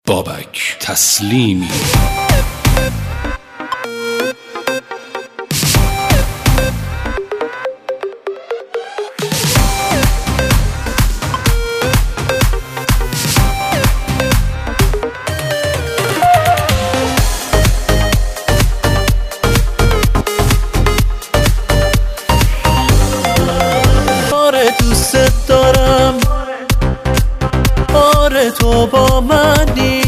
بابک تسلیمی. دوست دارم، آره تو با منی،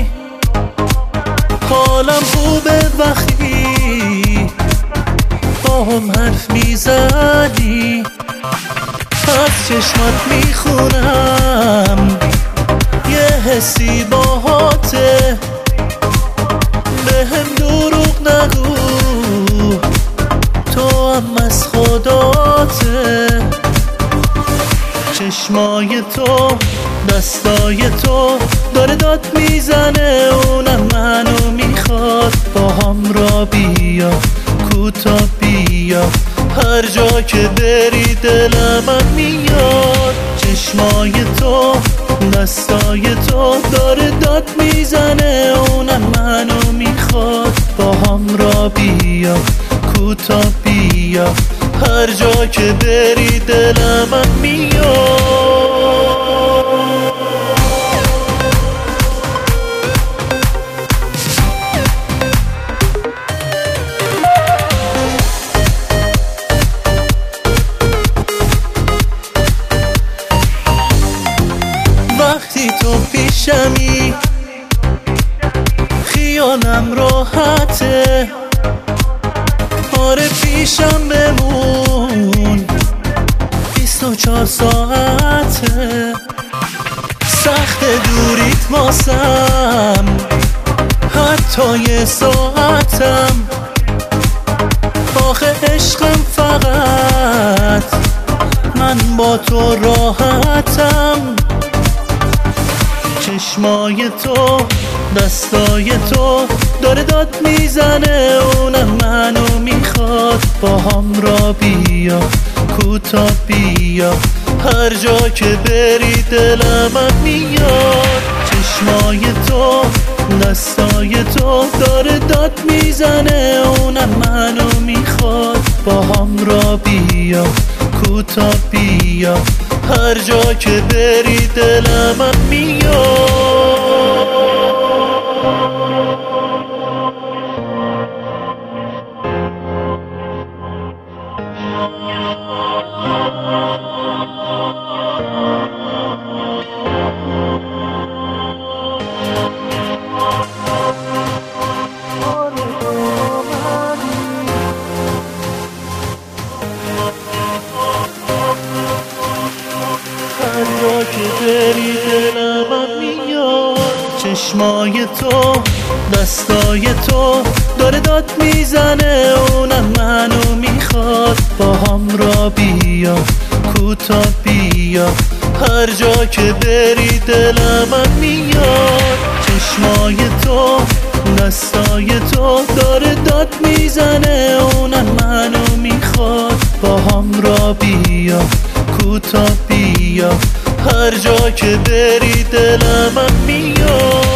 حالم خوبه وقتی با هم حرف میزنی، از چشمات میخونم یه حسی باهاته، بهم دروغ نگو تو هم از خداته، چشمای تو دستای تو داره داد میزنه، اونم منو میخواد با هم را بیا کوتا بیا، هر جا که بری دلم میاد، چشمای تو دستای تو داره داد میزنه، اونم منو میخواد با هم را بیا کوتا بیا، هر جا که بری دلم میاد. وقتی تو پیشمی خیالم راحته، آره پیشم بمون 24 ساعته، سخت دوریت واسم حتی یه ساعتم، آخه عشقم فقط من با تو راحتم، چشمای تو دستای تو داره داد میزنه، اونم منو میخواد با هم را بیا کوتا بیا، هر جا که بری دلم میاد، چشمای تو دستای تو داره داد میزنه، اونم منو میخواد با هم را بیا کوتا بیا، هر جا که بری دلم میاد. هر جا که بری دلم میاد، چشمای تو دستای تو داره داد میزنه، اونم منو میخواد با هم را بیا کوتا بیا، هر جا که بری دلم میاد، چشمای تو دستای تو داره داد میزنه، اونم منو میخواد با هم را بیا کوتا بیا، هر جا که بری دلم میاد.